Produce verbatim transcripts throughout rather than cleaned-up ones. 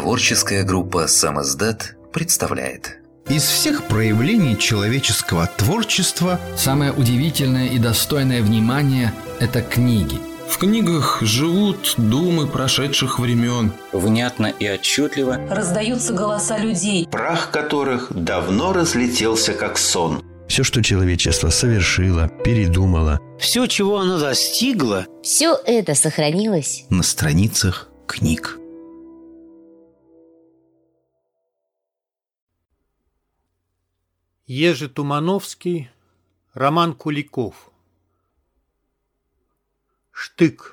Творческая группа «Самиздат» представляет. Из всех проявлений человеческого творчества самое удивительное и достойное внимания – это книги. В книгах живут думы прошедших времен. Внятно и отчетливо раздаются голоса людей, прах которых давно разлетелся как сон. Все, что человечество совершило, передумало, все, чего оно достигло, все это сохранилось на страницах книг. Ежи Тумановский, Роман Куликов. Штык.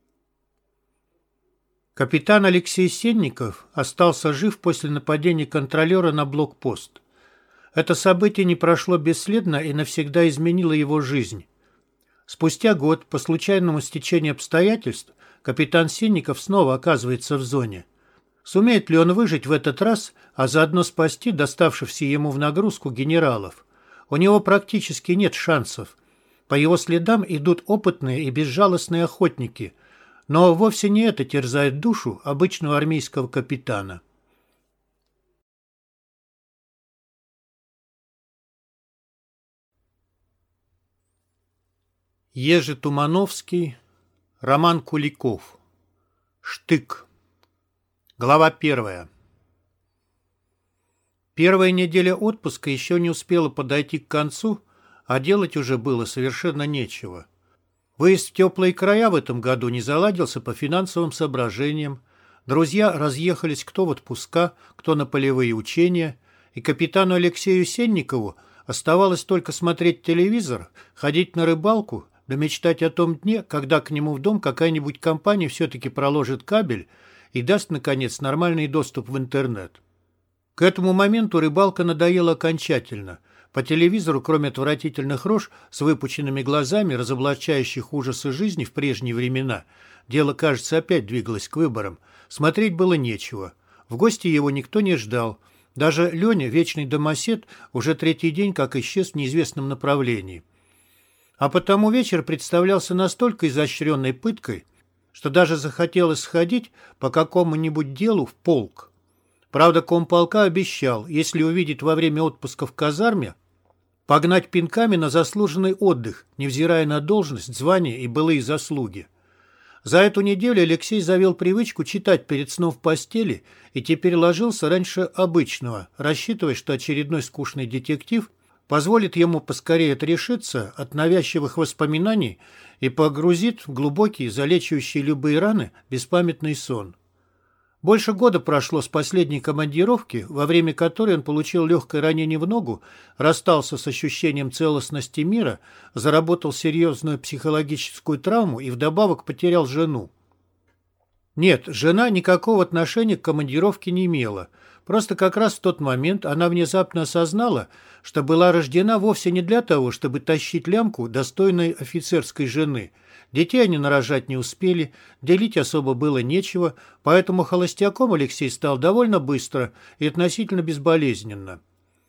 Капитан Алексей Сенников остался жив после нападения контролера на блокпост. Это событие не прошло бесследно и навсегда изменило его жизнь. Спустя год, по случайному стечению обстоятельств, капитан Сенников снова оказывается в зоне. Сумеет ли он выжить в этот раз, а заодно спасти доставшихся ему в нагрузку генералов? У него практически нет шансов. По его следам идут опытные и безжалостные охотники, но вовсе не это терзает душу обычного армейского капитана. Ежи Тумановский, Роман Куликов. Штык. Глава первая. Первая неделя отпуска еще не успела подойти к концу, а делать уже было совершенно нечего. Выезд в теплые края в этом году не заладился по финансовым соображениям. Друзья разъехались кто в отпуска, кто на полевые учения, и капитану Алексею Сенникову оставалось только смотреть телевизор, ходить на рыбалку, да мечтать о том дне, когда к нему в дом какая-нибудь компания все-таки проложит кабель и даст, наконец, нормальный доступ в интернет. К этому моменту рыбалка надоела окончательно. По телевизору, кроме отвратительных рож с выпученными глазами, разоблачающих ужасы жизни в прежние времена, дело, кажется, опять двигалось к выборам. Смотреть было нечего. В гости его никто не ждал. Даже Леня, вечный домосед, уже третий день как исчез в неизвестном направлении. А потому вечер представлялся настолько изощренной пыткой, что даже захотелось сходить по какому-нибудь делу в полк. Правда, комполка обещал, если увидит во время отпуска в казарме, погнать пинками на заслуженный отдых, невзирая на должность, звание и былые заслуги. За эту неделю Алексей завел привычку читать перед сном в постели и теперь ложился раньше обычного, рассчитывая, что очередной скучный детектив позволит ему поскорее отрешиться от навязчивых воспоминаний и погрузит в глубокий, залечивающий любые раны, беспамятный сон. Больше года прошло с последней командировки, во время которой он получил легкое ранение в ногу, расстался с ощущением целостности мира, заработал серьезную психологическую травму и вдобавок потерял жену. Нет, жена никакого отношения к командировке не имела. Просто как раз в тот момент она внезапно осознала, что была рождена вовсе не для того, чтобы тащить лямку достойной офицерской жены. Детей они нарожать не успели, делить особо было нечего, поэтому холостяком Алексей стал довольно быстро и относительно безболезненно.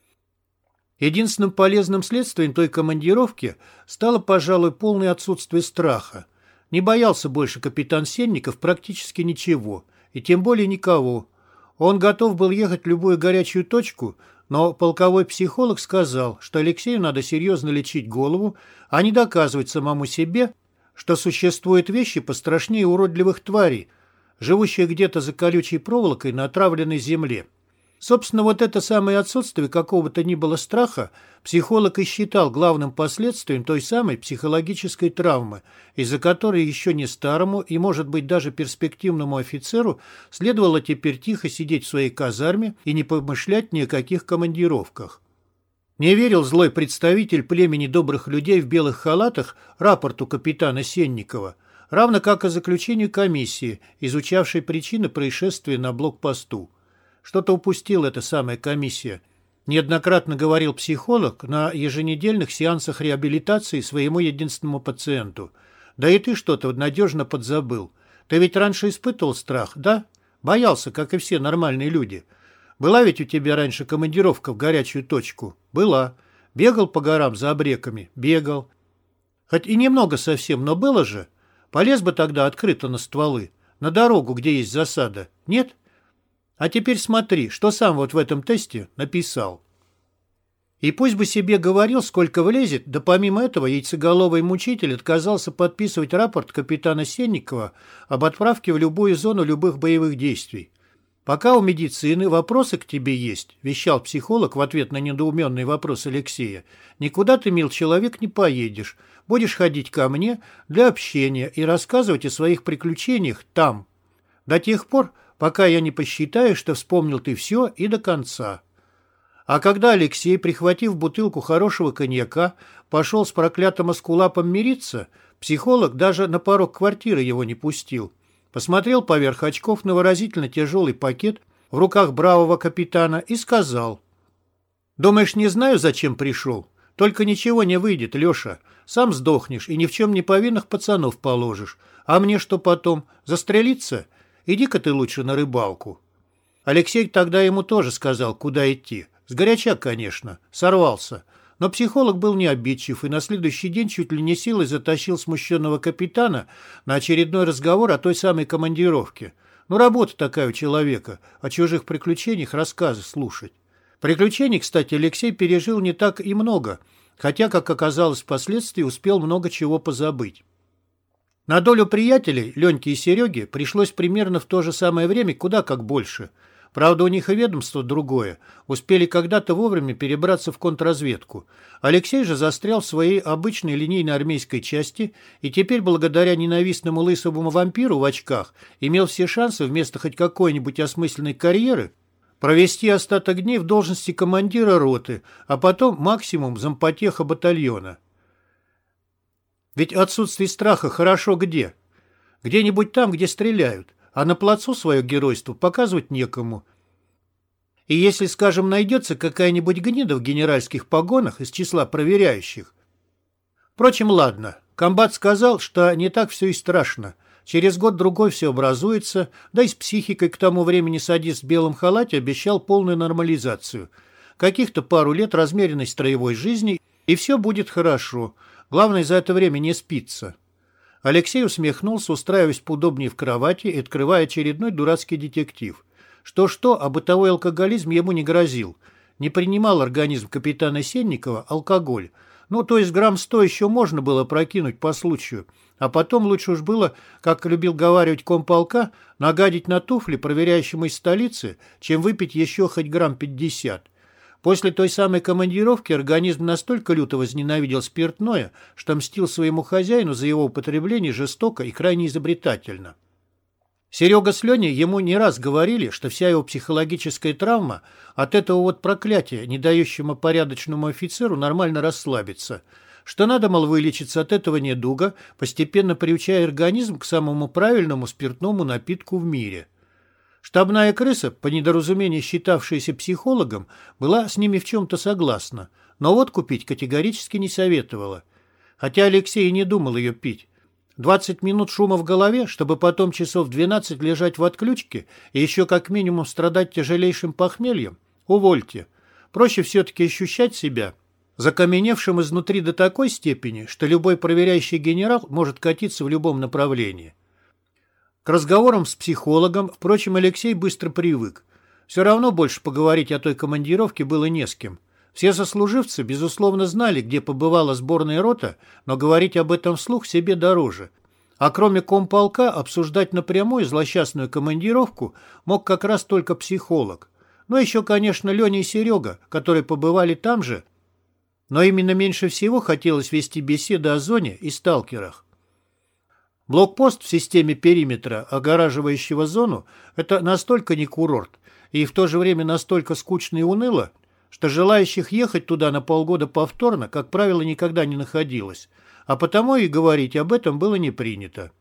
Единственным полезным следствием той командировки стало, пожалуй, полное отсутствие страха. Не боялся больше капитан Сенников практически ничего, и тем более никого. Он готов был ехать в любую горячую точку, но полковой психолог сказал, что Алексею надо серьезно лечить голову, а не доказывать самому себе, что существуют вещи пострашнее уродливых тварей, живущих где-то за колючей проволокой на отравленной земле. Собственно, вот это самое отсутствие какого-то ни было страха психолог и считал главным последствием той самой психологической травмы, из-за которой еще не старому и, может быть, даже перспективному офицеру следовало теперь тихо сидеть в своей казарме и не помышлять ни о каких командировках. Не верил злой представитель племени добрых людей в белых халатах рапорту капитана Сенникова, равно как и заключению комиссии, изучавшей причины происшествия на блокпосту. Что-то упустила эта самая комиссия. Неоднократно говорил психолог на еженедельных сеансах реабилитации своему единственному пациенту. Да и ты что-то надежно подзабыл. Ты ведь раньше испытывал страх, да? Боялся, как и все нормальные люди. Была ведь у тебя раньше командировка в горячую точку? Была. Бегал по горам за обреками? Бегал. Хоть и немного совсем, но было же. Полез бы тогда открыто на стволы. На дорогу, где есть засада. Нет? А теперь смотри, что сам вот в этом тесте написал. И пусть бы себе говорил, сколько влезет, да помимо этого яйцеголовый мучитель отказался подписывать рапорт капитана Сенникова об отправке в любую зону любых боевых действий. «Пока у медицины вопросы к тебе есть», – вещал психолог в ответ на недоуменный вопрос Алексея, «никуда ты, мил человек, не поедешь. Будешь ходить ко мне для общения и рассказывать о своих приключениях там. До тех пор, пока я не посчитаю, что вспомнил ты все и до конца». А когда Алексей, прихватив бутылку хорошего коньяка, пошел с проклятым эскулапом мириться, психолог даже на порог квартиры его не пустил. Посмотрел поверх очков на выразительно тяжелый пакет в руках бравого капитана и сказал: «Думаешь, не знаю, зачем пришел? Только ничего не выйдет, Леша. Сам сдохнешь и ни в чем не повинных пацанов положишь. А мне что потом? Застрелиться? Иди-ка ты лучше на рыбалку». Алексей тогда ему тоже сказал, куда идти. Сгоряча, конечно, сорвался. Но психолог был не обидчив и на следующий день чуть ли не силой затащил смущенного капитана на очередной разговор о той самой командировке. Ну, работа такая у человека, о чужих приключениях рассказы слушать. Приключений, кстати, Алексей пережил не так и много, хотя, как оказалось впоследствии, успел много чего позабыть. На долю приятелей, Леньки и Сереги, пришлось примерно в то же самое время куда как больше. Правда, у них и ведомство другое. Успели когда-то вовремя перебраться в контрразведку. Алексей же застрял в своей обычной линейной армейской части и теперь, благодаря ненавистному лысому вампиру в очках, имел все шансы вместо хоть какой-нибудь осмысленной карьеры провести остаток дней в должности командира роты, а потом максимум зампотеха батальона. Ведь отсутствие страха хорошо где? Где-нибудь там, где стреляют. А на плацу свое геройство показывать некому. И если, скажем, найдется какая-нибудь гнида в генеральских погонах из числа проверяющих. Впрочем, ладно. Комбат сказал, что не так все и страшно. Через год-другой все образуется, да и с психикой к тому времени садист в белом халате обещал полную нормализацию. Каких-то пару лет размеренной строевой жизни, и все будет хорошо. Главное, за это время не спится. Алексей усмехнулся, устраиваясь поудобнее в кровати и открывая очередной дурацкий детектив. Что-что, а бытовой алкоголизм ему не грозил. Не принимал организм капитана Сенникова алкоголь. Ну, то есть грамм сто еще можно было прокинуть по случаю. А потом лучше уж было, как любил говаривать комполка, нагадить на туфли проверяющему из столицы, чем выпить еще хоть грамм пятьдесят. После той самой командировки организм настолько люто возненавидел спиртное, что мстил своему хозяину за его употребление жестоко и крайне изобретательно. Серега с Леней ему не раз говорили, что вся его психологическая травма от этого вот проклятия, не дающего порядочному офицеру нормально расслабиться, что надо, мол, вылечиться от этого недуга, постепенно приучая организм к самому правильному спиртному напитку в мире. Штабная крыса, по недоразумению считавшаяся психологом, была с ними в чем-то согласна, но водку пить категорически не советовала. Хотя Алексей и не думал ее пить. двадцать минут шума в голове, чтобы потом часов двенадцать лежать в отключке и еще как минимум страдать тяжелейшим похмельем? Увольте. Проще все-таки ощущать себя закаменевшим изнутри до такой степени, что любой проверяющий генерал может катиться в любом направлении. К разговорам с психологом, впрочем, Алексей быстро привык. Все равно больше поговорить о той командировке было не с кем. Все сослуживцы, безусловно, знали, где побывала сборная рота, но говорить об этом вслух себе дороже. А кроме комполка, обсуждать напрямую злосчастную командировку мог как раз только психолог. Ну, еще, конечно, Леня и Серега, которые побывали там же, но именно меньше всего хотелось вести беседы о зоне и сталкерах. Блокпост в системе периметра, огораживающего зону, это настолько не курорт и в то же время настолько скучно и уныло, что желающих ехать туда на полгода повторно, как правило, никогда не находилось, а потому и говорить об этом было не принято.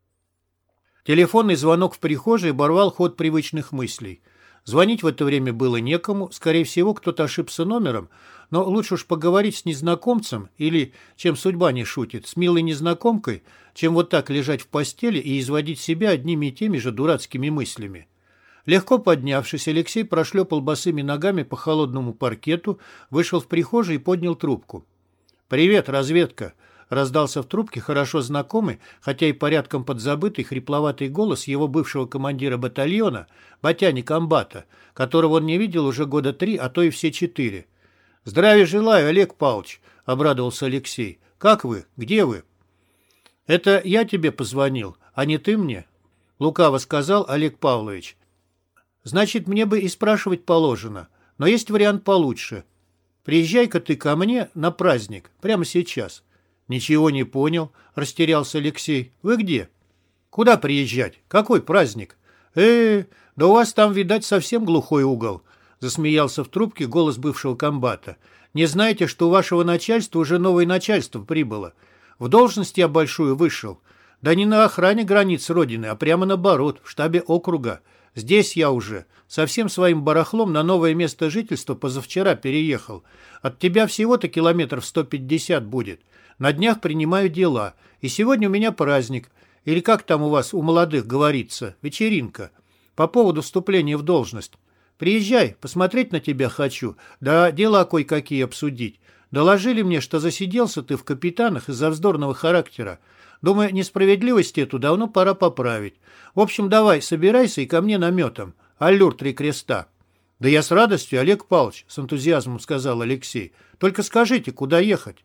Телефонный звонок в прихожей оборвал ход привычных мыслей. Звонить в это время было некому, скорее всего, кто-то ошибся номером, но лучше уж поговорить с незнакомцем или, чем судьба не шутит, с милой незнакомкой, чем вот так лежать в постели и изводить себя одними и теми же дурацкими мыслями. Легко поднявшись, Алексей прошлепал босыми ногами по холодному паркету, вышел в прихожую и поднял трубку. «Привет, разведка!» — раздался в трубке хорошо знакомый, хотя и порядком подзабытый, хрипловатый голос его бывшего командира батальона, Батяни комбата, которого он не видел уже года три, а то и все четыре. «Здравия желаю, Олег Павлович», — обрадовался Алексей. «Как вы? Где вы?» «Это я тебе позвонил, а не ты мне», — лукаво сказал Олег Павлович. «Значит, мне бы и спрашивать положено, но есть вариант получше. Приезжай-ка ты ко мне на праздник, прямо сейчас». «Ничего не понял», — растерялся Алексей. «Вы где?» «Куда приезжать? Какой праздник?» «Э, да у вас там, видать, совсем глухой угол», — засмеялся в трубке голос бывшего комбата. «Не знаете, что у вашего начальства уже новое начальство прибыло? В должность я большую вышел. Да не на охране границ Родины, а прямо наоборот, в штабе округа. Здесь я уже со всем своим барахлом на новое место жительства позавчера переехал. От тебя всего-то километров сто пятьдесят будет. На днях принимаю дела. И сегодня у меня праздник. Или как там у вас у молодых говорится, вечеринка. По поводу вступления в должность. Приезжай, посмотреть на тебя хочу. Да дела кое-какие обсудить. Доложили мне, что засиделся ты в капитанах из-за вздорного характера. Думаю, несправедливость эту давно пора поправить. В общем, давай, собирайся и ко мне наметом. Аллюр три креста». «Да я с радостью, Олег Павлович», — с энтузиазмом сказал Алексей. «Только скажите, куда ехать?»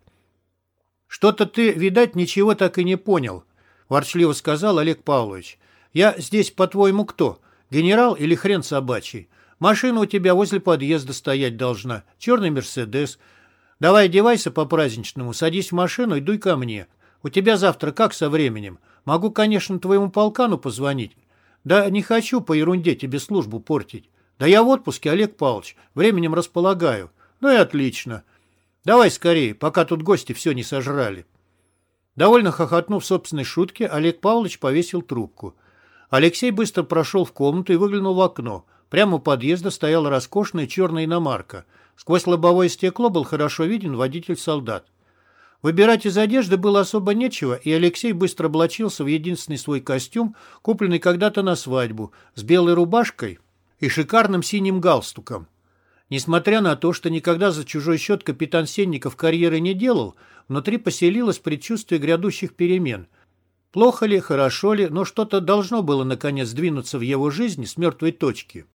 «Что-то ты, видать, ничего так и не понял», — ворчливо сказал Олег Павлович. «Я здесь, по-твоему, кто? Генерал или хрен собачий? Машина у тебя возле подъезда стоять должна. Черный «Мерседес». Давай одевайся по-праздничному, садись в машину и дуй ко мне. У тебя завтра как со временем? Могу, конечно, твоему полкану позвонить. Да не хочу по ерунде тебе службу портить. Да я в отпуске, Олег Павлович, временем располагаю. Ну и отлично. Давай скорее, пока тут гости все не сожрали». Довольно хохотнув собственной шутке, Олег Павлович повесил трубку. Алексей быстро прошел в комнату и выглянул в окно. Прямо у подъезда стояла роскошная черная иномарка. Сквозь лобовое стекло был хорошо виден водитель-солдат. Выбирать из одежды было особо нечего, и Алексей быстро облачился в единственный свой костюм, купленный когда-то на свадьбу, с белой рубашкой и шикарным синим галстуком. Несмотря на то, что никогда за чужой счет капитан Сенников карьеры не делал, внутри поселилось предчувствие грядущих перемен. Плохо ли, хорошо ли, но что-то должно было наконец двинуться в его жизни с мертвой точки.